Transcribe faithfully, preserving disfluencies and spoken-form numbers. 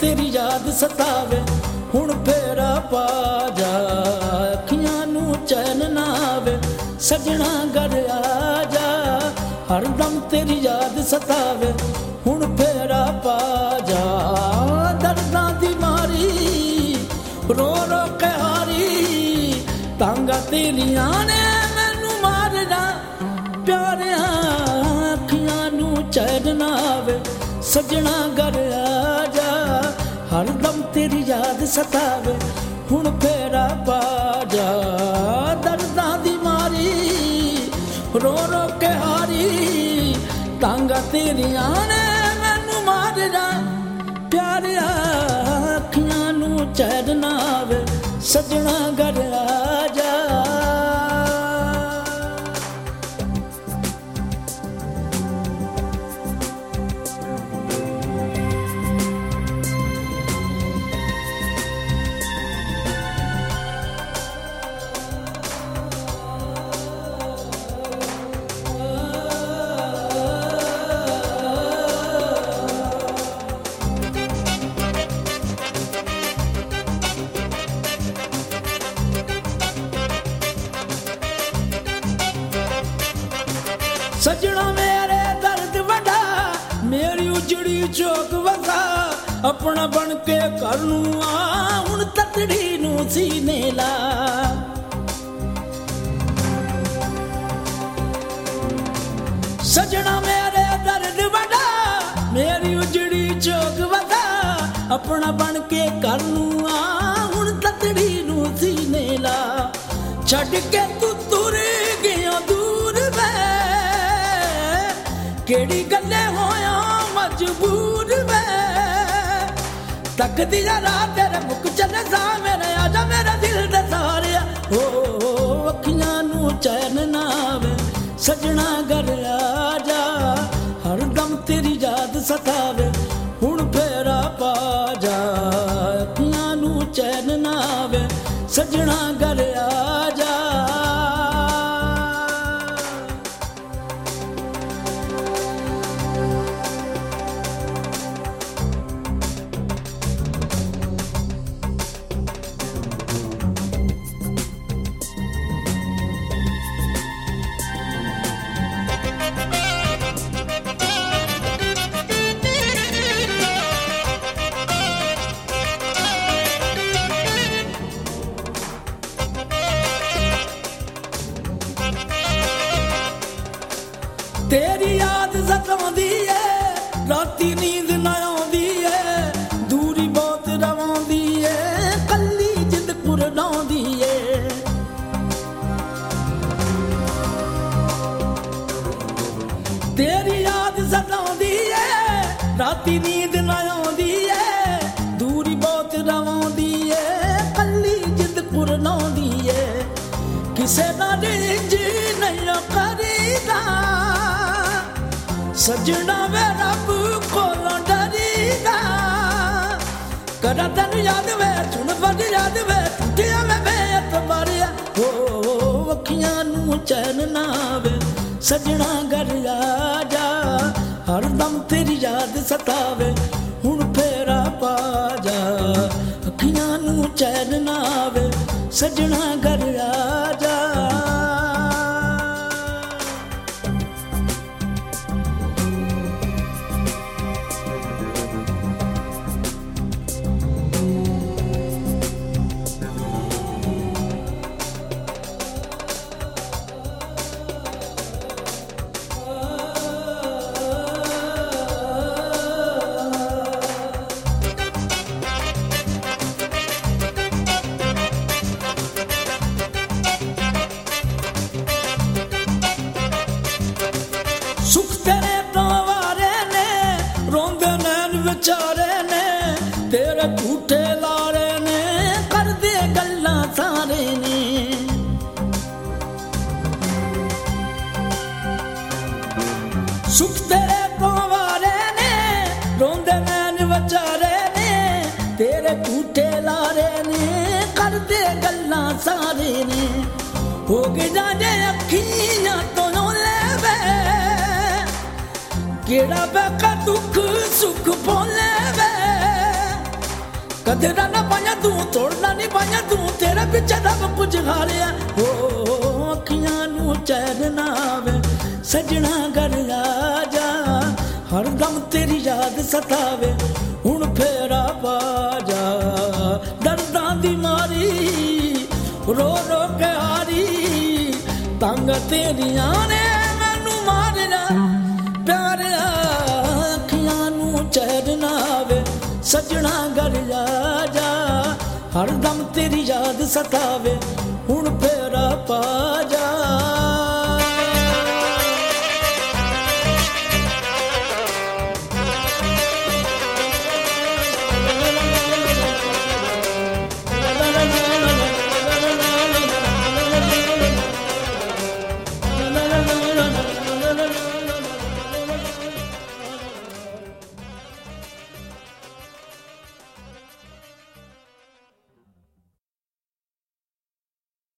तेरी याद सतावे हुण फेरा पा जा अखियां नू चैन ना आवे सजना घर आ जा हरदम तेरी याद सतावे हुण फेरा पा जा दर्दां दी मारी रो रो के हारी तांगा तेरियां ने मैनू मारना प्यारिया अखियां नू चैन ना आवे सजना घर आ जा हरदम तेरी याद सतावे हुण फेरा पा जा दर्दां दी मारी रो रो के हारी तांगा तेरियां ने मैनू मारना प्यारिया अखियां नू चैन ना आवे सजना घर आ जा सजना मेरे दर्द वड़ा मेरी उजड़ी चौक वसा अपना बन के कर नू आ हुण ततड़ी नू सीने ला सजना मेरे दर्द वड़ा मेरी उजड़ी चौक वसा अपना बन के कर नू आ हुण ततड़ी नू सीने ला छड़ के तू तुर गया दूर वे केड़ी गल्ले होया मजबूर वे तकदी जरा तेरे मुख चले सा मेरे आजा मेरा दिल दे सारिया ओ अखियां नू चैन ना आवे सजना घर आ जा हरदम तेरी याद सतावे हुण फेरा पा जा अखियां नू चैन ना आवे सजना घर आ जा तेरी याद सताउंदी है राती नींद ना आउंदी है दूरी बहुत रवांदी है कल्ली जिंद कुरडाउंदी है तेरी याद सताउंदी है राती नींद ना आउंदी है दूरी बहुत रवांदी है कल्ली जिंद कुरडाउंदी है किसे ना रिंज नहीं करीदा सजना वे रब कोलों डरीदा कदा तेन याद वे सुन बड़ी याद वे टूटिया मैं बेअतबारिया हो अखियां नू चैन ना आवे सजना घर आ जा हरदम तेरी याद सतावे हुण फेरा पा जा अखियां नू चैन ना आवे सजना घर आ जा सुख तेरे तो वारे ने रोंदे नैन विचारे ने तेरे झूठे लारे ने कर दे गल्लां सारे ने सुख तेरे तो वारे ने रोंदे नैन विचारे ने तेरे झूठे लारे ने कर दे गल्लां सारे ने हो गए जाने अखियां तो ले केड़ा बेका दुख सुख बोले वे कदे ना पाया तू तोड़ना नहीं पाया तू तेरे पिछे रब कुछ हारिया हो अखियां नू चैन ना आवे सजना घर आ जा हरदम तेरी याद सतावे हुण फेरा पा जा दर्दां दी मारी रो रो के हारी तंग तेरियां ने मैनू मारना प्यारिया अखियां नू चैन ना आवे सजना घर आ जा हरदम तेरी याद सतावे हुण फेरा पा जा।